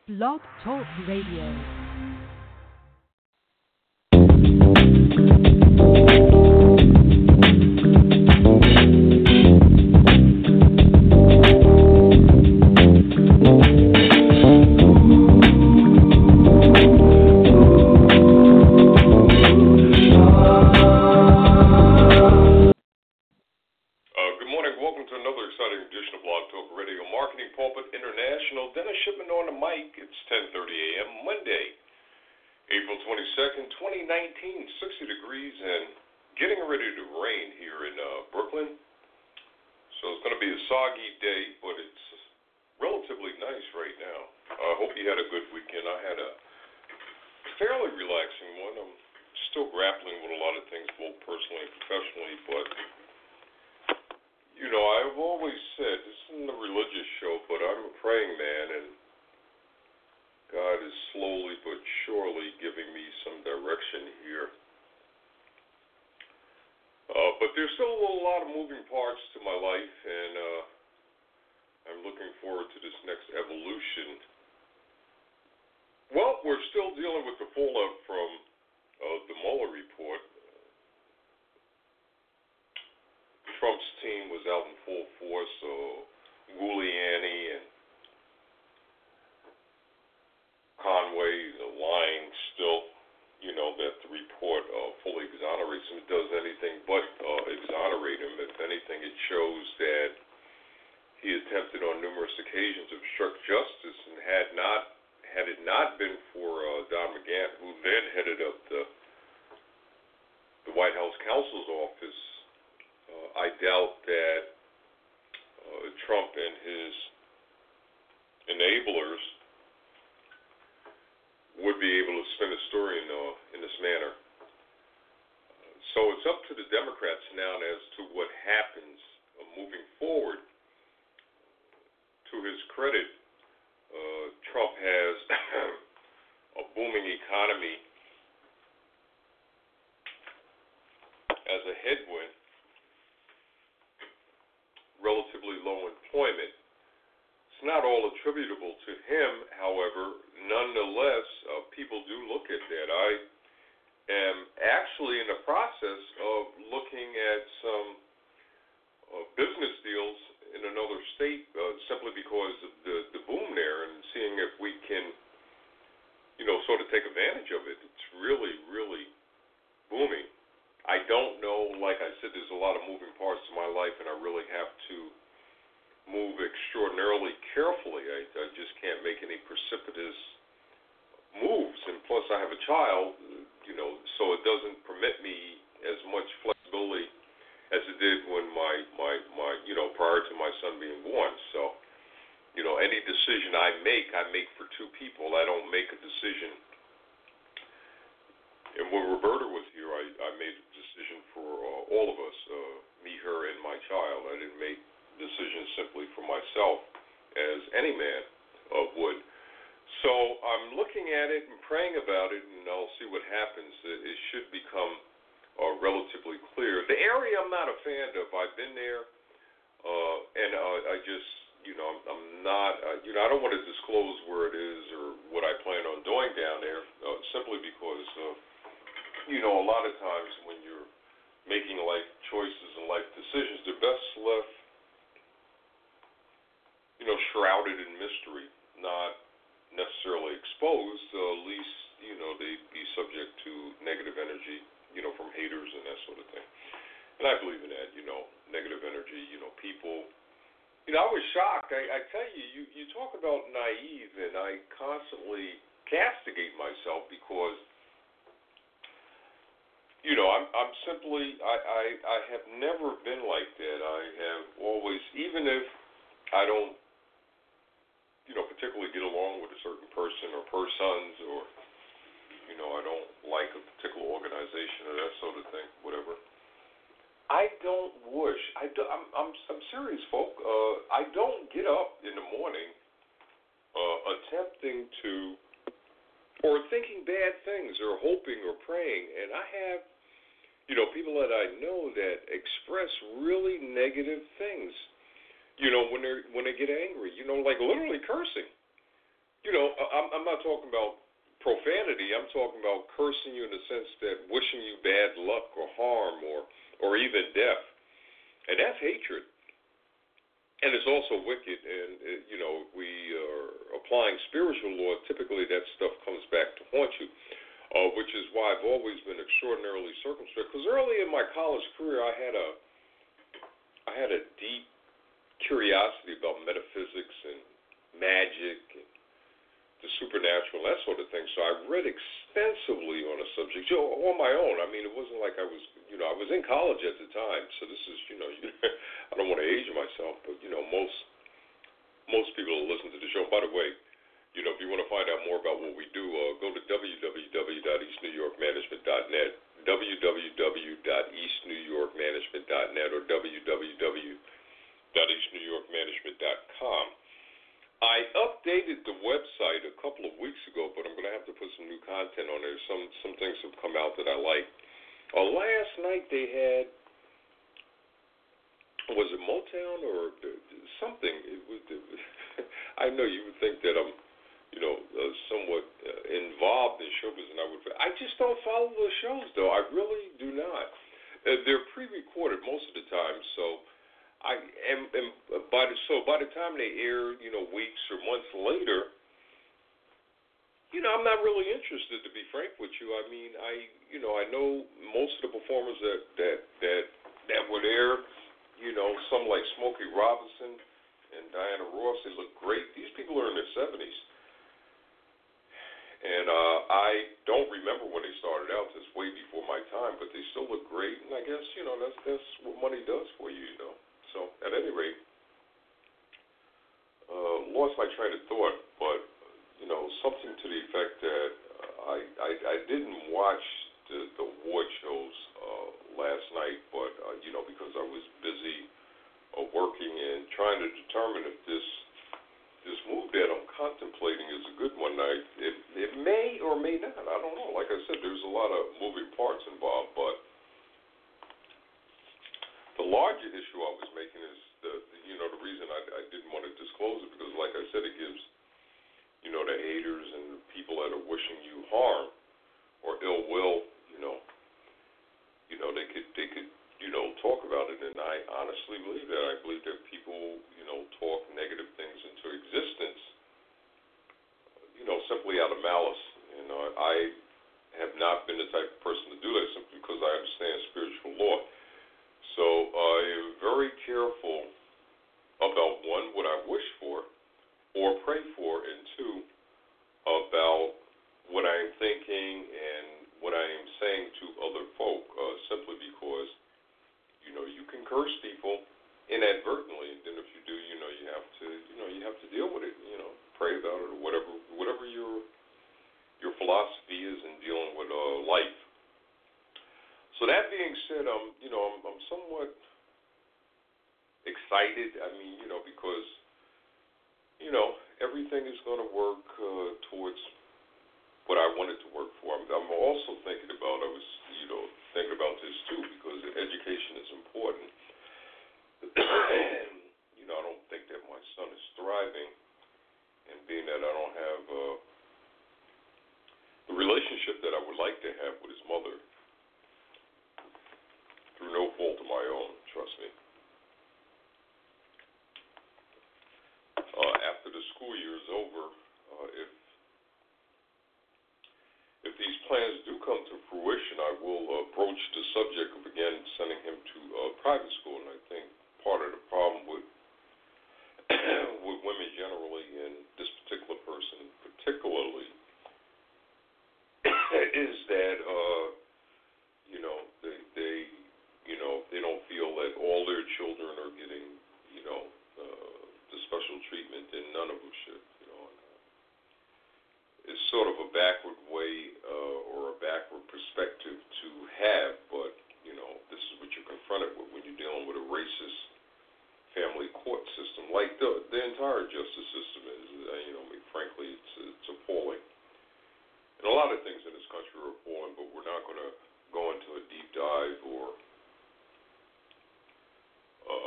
Blog Talk Radio. When they get angry, like literally cursing. I'm not talking about profanity. I'm talking about cursing you in the sense that wishing you bad luck or harm or even death, and that's hatred. And it's also wicked. And we are applying spiritual law. Typically, that stuff comes back to haunt you, which is why I've always been extraordinarily circumspect. Because early in my college career, I had a deep curiosity about metaphysics and magic and the supernatural, that sort of thing. So I read extensively on a subject, on my own. I mean, it wasn't like I was, I was in college at the time. So this is, I don't want to age myself, but most people who listen to the show. By the way, if you want to find out more about what we do, go to www.eastnewyorkmanagement.net, www.eastnewyorkmanagement.net, or www.eastnewyorkmanagement.com. I updated the website a couple of weeks ago, but I'm going to have to put some new content on there. Some things have come out that I like. Last night they had, was it Motown or something? I know you would think that I'm, somewhat involved in showbiz, and I just don't follow those shows, though. I really do not. They're pre-recorded most of the time, so by the time they air, weeks or months later, I'm not really interested, to be frank with you. I mean, I know most of the performers that were there. Some like Smokey Robinson and Diana Ross. They look great. These people are in their 70s. And I don't remember when they started out. It's way before my time, but they still look great. And I guess, that's what money does for you, So, at any rate, lost my train of thought, but, something to the effect that I didn't watch the award shows last night, but, because I was busy working and trying to determine if this move that I'm contemplating is a good one. It may or may not. I don't know. Like I said, there's a lot of moving parts involved, but the larger issue I was making is the reason I didn't want to disclose it, because like I said, it gives, the haters and the people that are wishing you harm or ill will, they could talk about it, and I honestly believe that. I believe that people, talk negative things into existence, simply out of malice. I have not been the type of person to do that simply because I understand spiritual law. So I am very careful about, one, what I wish for or pray for, and two, about what I am thinking and what I am saying to other folk, simply because, you can curse people inadvertently, and then if you do, you have to deal with it, pray about it, or whatever your philosophy is in dealing with life. So that being said, I'm somewhat excited. I mean, because everything is going to work towards what I wanted to work for. I'm also thinking about. I was thinking about this too, because education is important. And I don't think that my son is thriving, and being that I don't have the relationship that I would like to have with his mother, through no fault of my own, trust me. After the school year is over, if these plans do come to fruition, I will broach the subject of again sending him to private school. And I think part of the problem with with women generally, and this particular person particularly, is that they don't feel that all their children are getting the special treatment, and none of them should. It's sort of a backward way or a backward perspective to have, but this is what you're confronted with when you're dealing with a racist family court system, like the entire justice system is. Frankly, it's appalling. And a lot of things in this country are appalling, but we're not going to go into a deep dive or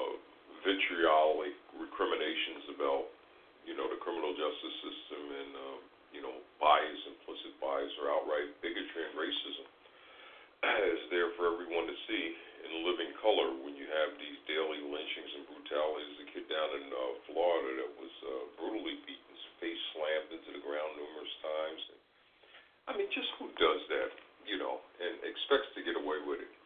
vitriolic recriminations about the criminal justice system and does that, and expects to get away with it.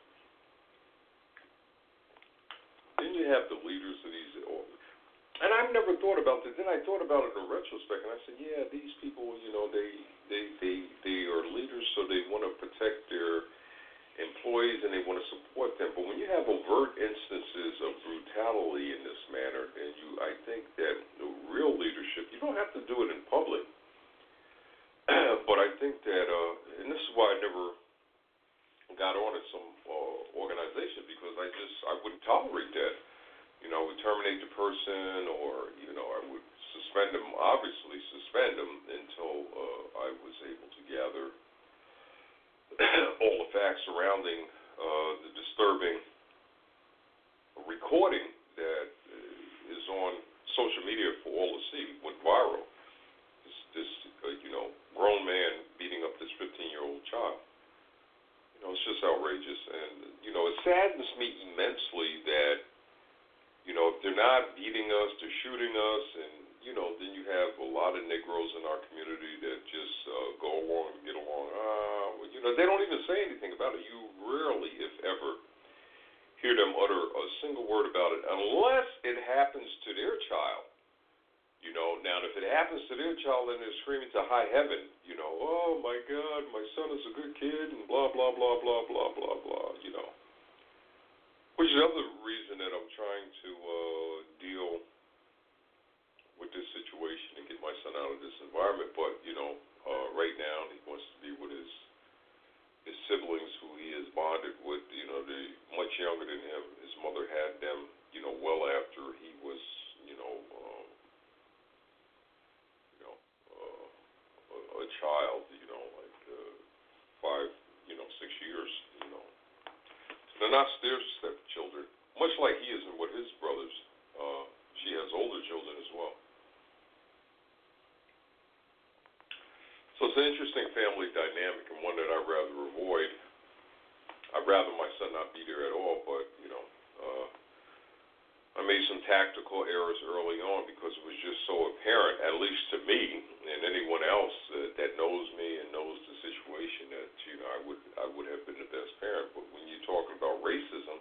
Then you have the leaders of these, and I've never thought about this. Then I thought about it in retrospect, and I said, yeah, these people, they are leaders, so they want to protect their employees and they want to support them. But when you have overt instances of brutality in this manner, then I think that the real leadership, you don't have to do it in public. But I think that, and this is why I never got on at some organization, because I wouldn't tolerate that. I would terminate the person, or I would suspend them. Obviously, suspend them until I was able to gather all the facts surrounding the disturbing recording that is on social media for all to see. Went viral. This grown man beating up this 15-year-old child. It's just outrageous, and it saddens me immensely that if they're not beating us, they're shooting us, and then you have a lot of Negroes in our community that just go along and get along. They don't even say anything about it. You rarely, if ever, hear them utter a single word about it, unless it happens to their child. Now if it happens to their child, then they're screaming to high heaven. Oh my God, my son is a good kid, and blah blah blah blah blah blah blah. Which is the other reason that I'm trying to deal with this situation and get my son out of this environment. But right now he wants to be with his siblings, who he is bonded with. They're much younger than him. His mother had them, well after he was, a child, like 5, 6 years, They're not stepchildren, much like he isn't with his brothers. She has older children as well. So it's an interesting family dynamic, and one that I'd rather avoid. I'd rather my son not be there at all, but, I made some tactical errors early on because it was just so apparent, at least to me and anyone else that knows me and knows the situation, that I would have been the best parent. But when you're talking about racism,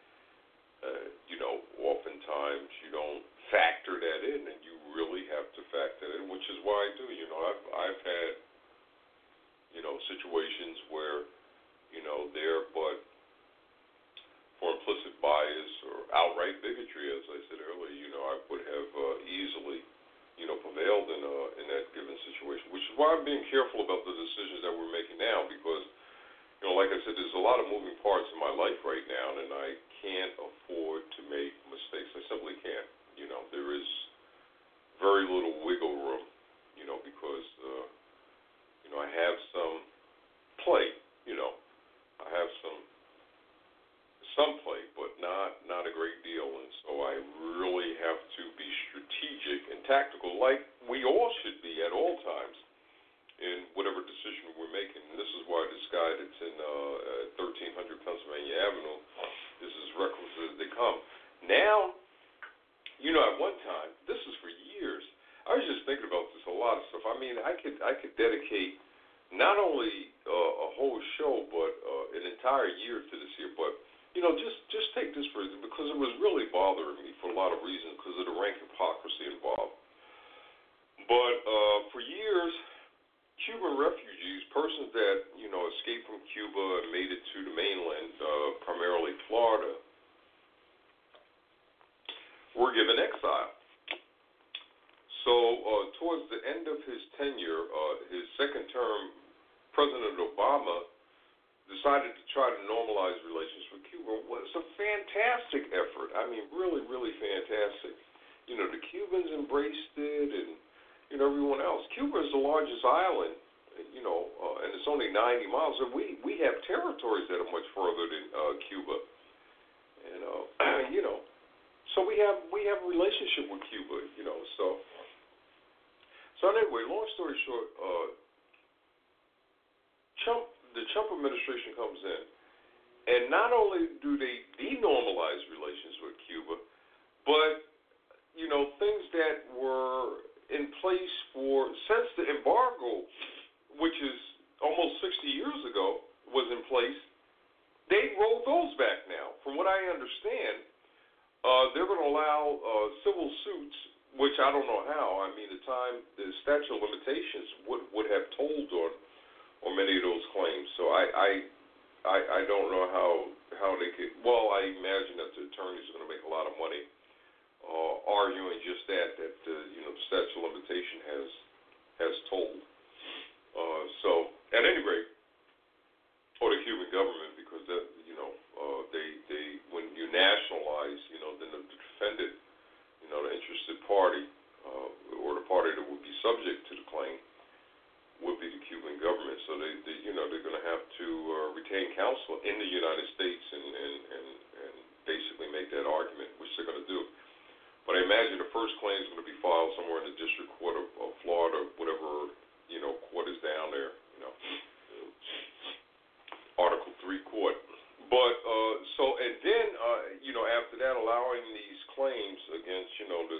oftentimes you don't factor that in, and you really have to factor it in, which is why I do. I've had situations where there, but for implicit bias or outright bigotry, as I said earlier, I would have easily, prevailed in that given situation, which is why I'm being careful about the decisions that we're making now, because, like I said, there's a lot of moving parts in my life right now, and I can't afford to make mistakes. I simply can't. There is very little wiggle room, because, I have some play, I have some play, but not a great deal, and so I really have to be strategic and tactical, like we all should be at all times in whatever decision we're making. And this is why this guy that's in 1300 Pennsylvania Avenue is as reckless as they come. Now, at one time, this is for years, I was just thinking about this, a lot of stuff. I mean, I could dedicate not only a whole show, but an entire year to this here, but just take this for it, because it was really bothering me for a lot of reasons because of the rank hypocrisy involved. But for years, Cuban refugees, persons that, escaped from Cuba and made it to the mainland, primarily Florida, were given exile. So towards the end of his tenure, his second term, President Obama decided to try to normalize relations with Cuba. It was a fantastic effort. I mean, really, really fantastic. The Cubans embraced it, and, everyone else. Cuba is the largest island, and it's only 90 miles. And we have territories that are much further than Cuba. And, so we have a relationship with Cuba, So anyway, long story short, the Trump administration comes in, and not only do they denormalize relations with Cuba, but, things that were in place since the embargo, which is almost 60 years ago was in place, they rolled those back now. From what I understand, they're going to allow civil suits, which I don't know how. I mean, the statute of limitations would have told on many of those claims. So I don't know how they could. Well, I imagine that the attorneys are going to make a lot of money arguing just that the statute of limitation has told. So at any rate, or the Cuban government, because that they when you nationalize, then the defendant, the interested party, or the party that would be subject to the claim would be the Cuban government. So they're going to have to retain counsel in the United States and basically make that argument, which they're going to do. But I imagine the first claim is going to be filed somewhere in the District Court of Florida, whatever court is down there, Article 3 court. But and then after that, allowing these claims against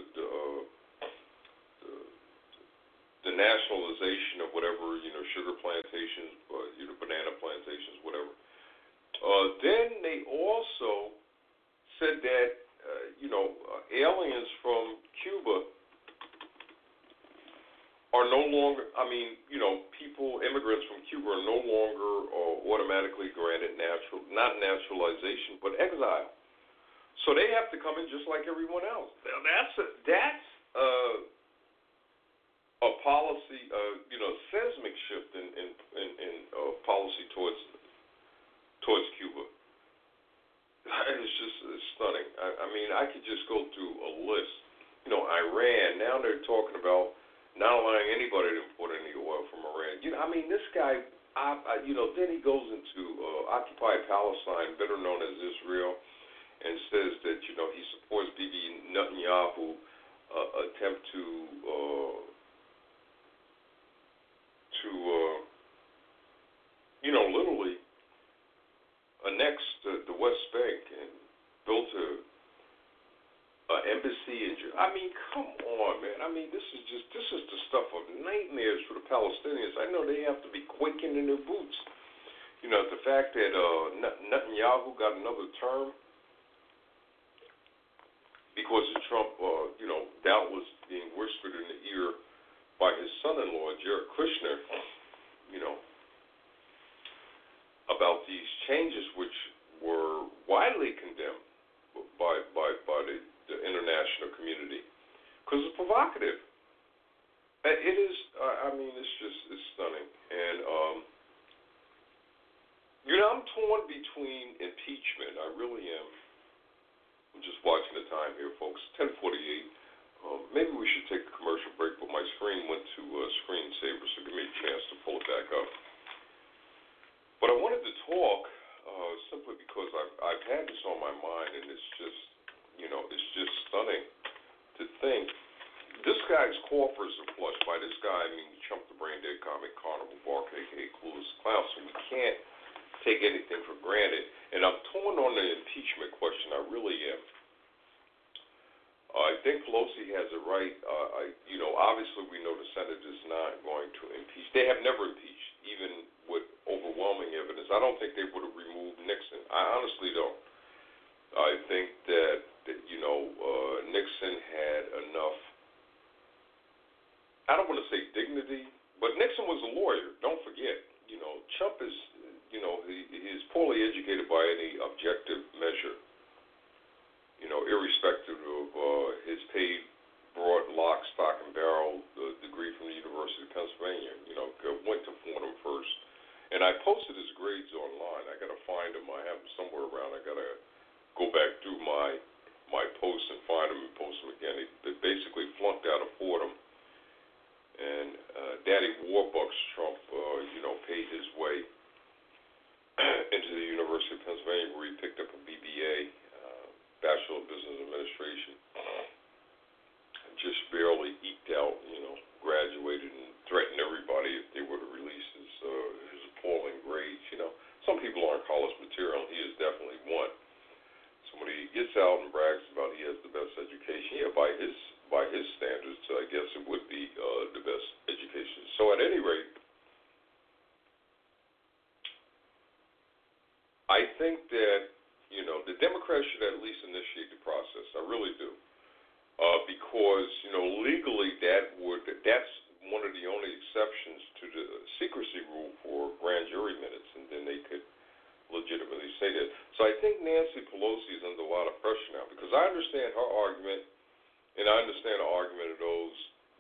the nationalization of whatever sugar plantations, banana plantations, whatever. Then they also said that aliens from Cuba are no longer. Immigrants from Cuba are no longer automatically granted not naturalization, but exile. So they have to come in just like everyone else. Now that's a policy, seismic shift in policy towards Cuba. It's stunning. I could just go through a list. Iran. Now they're talking about not allowing anybody to import any oil from Iran. This guy. Then he goes into Occupy Palestine, better known as Israel, and says that he supports Bibi Netanyahu attempt to literally annex the West Bank and built an embassy in. Come on, man. This is the stuff of nightmares for the Palestinians. I know they have to be quaking in their boots. The fact that Netanyahu got another term because of Trump, doubt was being whispered in the ear by his son-in-law, Jared Kushner, about these changes which were widely condemned by the international community because it's provocative. It is. It's stunning. And I'm torn between impeachment. I really am. I'm just watching the time here, folks. 10:48. Maybe we should take a commercial break, but my screen went to screensaver, so give me a chance to pull it back up. But I wanted to talk simply because I've had this on my mind, and it's just, it's just stunning to think. This guy's coffers are flushed by this guy. Chump the Brain Dead comic, Carnival Bark, a.k.a. Clueless Clown, so we can't take anything for granted. And I'm torn on the impeachment question. I really am. I think Pelosi has it right. Obviously we know the Senate is not going to impeach. They have never impeached, even with overwhelming evidence. I don't think they would have removed Nixon. I honestly don't. I think that Nixon had enough, I don't want to say dignity, but Nixon was a lawyer. Don't forget. Trump is, he is poorly educated by any objective measure. Irrespective of his paid, broad, lock, stock, and barrel degree from the University of Pennsylvania. Went to Fordham first. And I posted his grades online. I got to find them. I have them somewhere around. I got to go back through my posts and find them and post them again. They basically flunked out of Fordham. And Daddy Warbucks Trump, paid his way into the University of Pennsylvania, where he picked up a BBA, Bachelor of Business Administration. Just barely eked out, graduated and threatened everybody if they were to release his appalling grades. Some people aren't college material. He is definitely one. Somebody gets out and brags about he has the best education. Yeah, by his standards, I guess it would be the best education. So at any rate, think that, the Democrats should at least initiate the process. I really do. Because, legally that's one of the only exceptions to the secrecy rule for grand jury minutes, and then they could legitimately say that. So I think Nancy Pelosi is under a lot of pressure now, because I understand her argument, and I understand the argument of those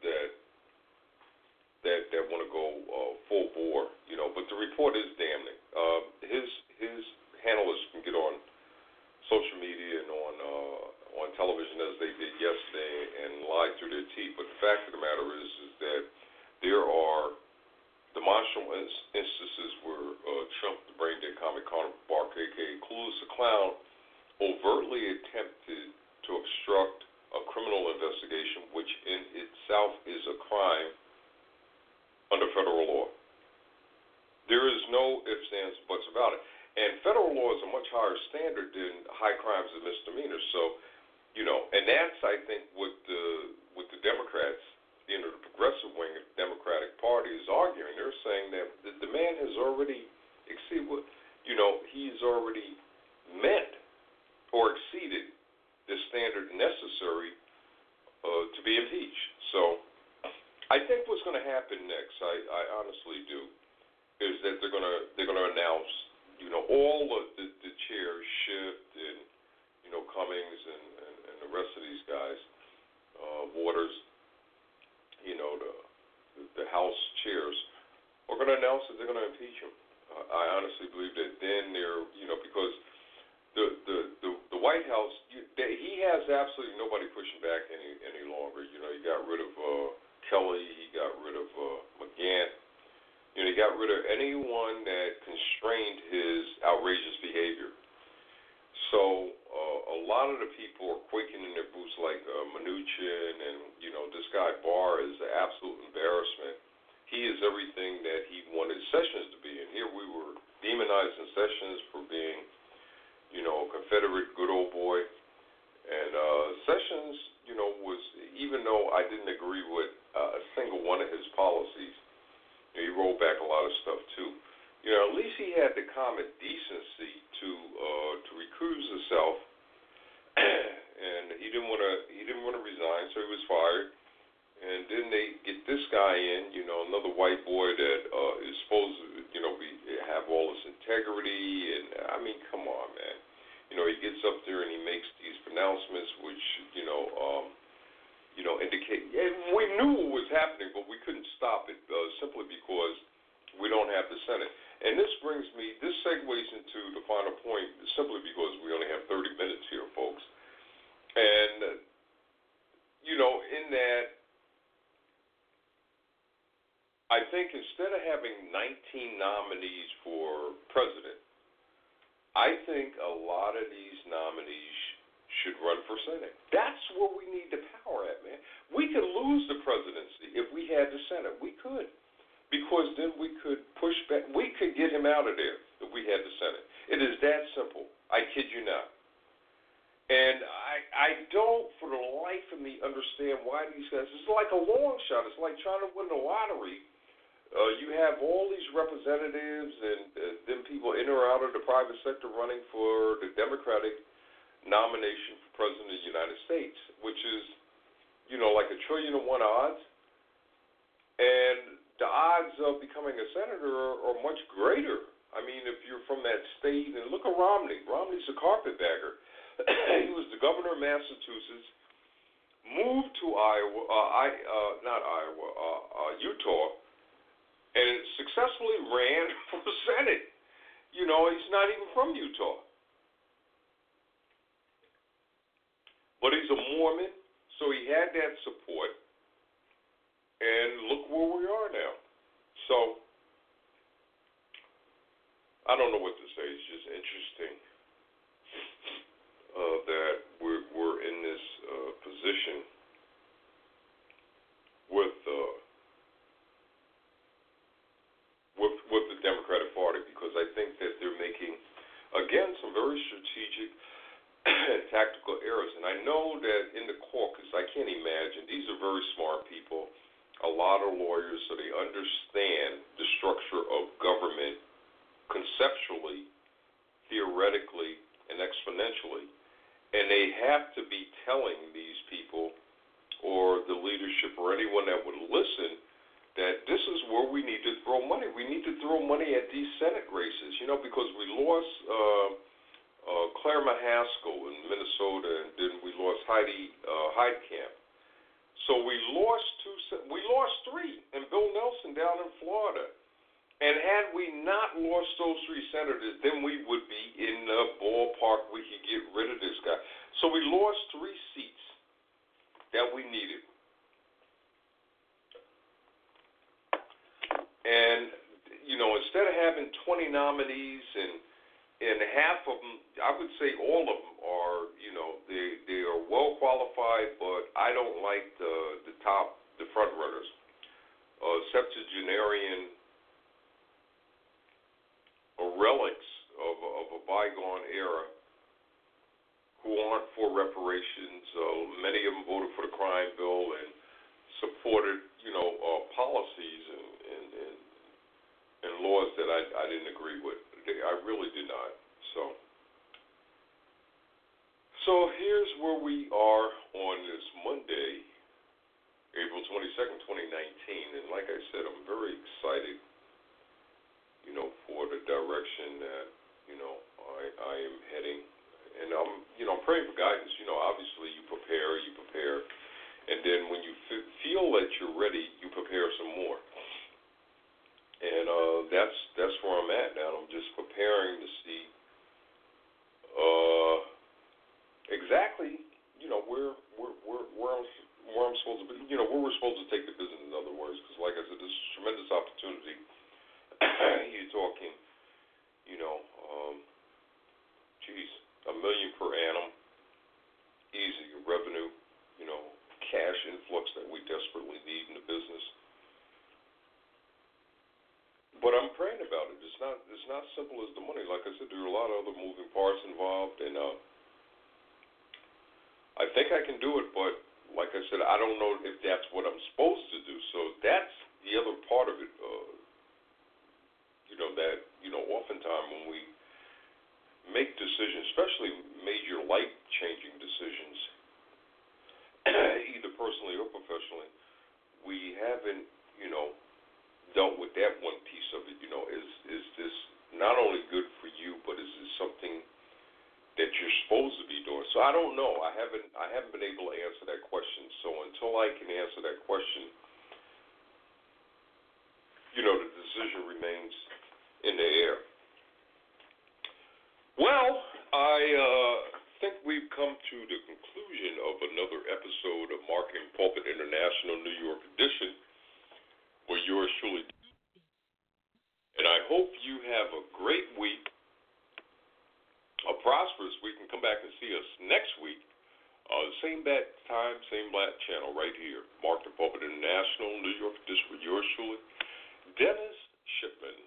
that want to go full bore, but the report is damning. His analysts can get on social media and on television as they did yesterday and lie through their teeth, but the fact of the matter is that there are demonstrable instances where Trump, the brain-dead comic Bark, a.k.a. Clueless the Clown, overtly attempted to obstruct a criminal investigation, which in itself is a crime under federal law. There is no ifs, ands, buts about it. And federal law is a much higher standard than high crimes and misdemeanors. So, and that's, I think, what the Democrats, the progressive wing of the Democratic Party is arguing. They're saying that the man has already exceeded he's already met or exceeded the standard necessary to be impeached. So I think what's going to happen next, I honestly do, is that they're going to announce, all of the chairs shift and, Cummings and the rest of these guys, Waters, the House chairs are going to announce that they're going to impeach him. I honestly believe that then they're, because the White House, he has absolutely nobody pushing back any longer. He got rid of Kelly, he got rid of McGahn. He got rid of anyone that constrained his outrageous behavior. So a lot of the people are quaking in their boots, like Mnuchin and this guy Barr is an absolute embarrassment. He is everything that he wanted Sessions to be, and here we were demonizing Sessions for being, a Confederate good old boy, and Sessions, was, even though I didn't agree with a single one of his policies, he rolled back a lot of stuff too. At least he had the common decency to recuse himself, and he didn't want to resign, so he was fired. And then they get this guy in, another white boy that is supposed to, have all this integrity, and I mean, come on, man. He gets up there and he makes these pronouncements, which indicate. And we knew what was happening, but we couldn't stop it simply because we don't have the Senate. And this segues into the final point, simply because we only have 30 minutes here, folks. And, in that, I think instead of having 19 nominees for president, I think a lot of these nominees should run for Senate. That's where we need the power at, man. We could lose the presidency if we had the Senate. We could. Because then we could push back. We could get him out of there if we had the Senate. It is that simple. I kid you not. And I don't, for the life of me, understand why these guys, it's like a long shot. It's like trying to win the lottery. You have all these representatives and then people in or out of the private sector running for the Democratic nomination for President of the United States, which is, like 1,000,000,000 to 1 odds. And the odds of becoming a senator are much greater. I mean, if you're from that state, and look at Romney. Romney's a carpetbagger. He was the governor of Massachusetts, moved to Utah, and successfully ran for Senate. He's not even from Utah. But he's a Mormon, so he had that support. And look where we are now. So, I don't know what to say. It's just interesting that we're in this position with the Democratic Party, because I think that they're making, again, some very strategic and tactical errors. And I know that in the caucus, I can't imagine, these are very smart people, a lot of lawyers, so they understand the structure of government conceptually theoretically and exponentially. And they have to be telling these people or the leadership or anyone that would listen that this is where we need to throw money. We need to throw money at these Senate races, because we lost Claire Mahaskell in Minnesota, and then we lost Heidi Heitkamp. So we lost three, and Bill Nelson down in Florida. And had we not lost those three senators, then we would be in the ballpark. We could get rid of this guy. So we lost 3 seats that we needed. And, instead of having 20 nominees and half of them, I would say all of them are, they are well qualified, but I don't like the front runners. Septuagenarian relics of a bygone era who aren't for reparations. Many of them voted for the crime bill and supported, policies and laws that I didn't agree with. I really did not. So here's where we are on this Monday, April 22nd, 2019. And like I said, I'm very excited, for the direction that, I am heading. And I'm praying for guidance. Obviously you prepare. And then when you feel that you're ready, you prepare some more. And that's where I'm at now. I'm just preparing to see exactly, where I'm supposed to be, where we're supposed to take the business, in other words, because like I said, this is a tremendous opportunity. You're talking, $1 million per annum, easy revenue, cash influx that we desperately need in the business. But I'm praying about it. It's not simple as the money. Like I said, there are a lot of other moving parts involved, and I think I can do it, but like I said, I don't know if that's what I'm supposed to do. So that's the other part of it, that, oftentimes when we make decisions, especially major life-changing decisions, either personally or professionally, we haven't, dealt with that one piece of it. Is this not only good for you, but is this something that you're supposed to be doing? So I don't know. I haven't been able to answer that question. So until I can answer that question, the decision remains in the air. Well, I think we've come to the conclusion of another episode of Marketing Pulpit International New York edition, where yours truly. And I hope you have a great week, a prosperous week, and come back and see us next week. Same bat time, same black channel right here. Marketing Pulpit International New York edition with yours truly, Dennis Shipman.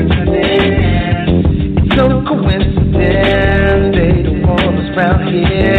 Around here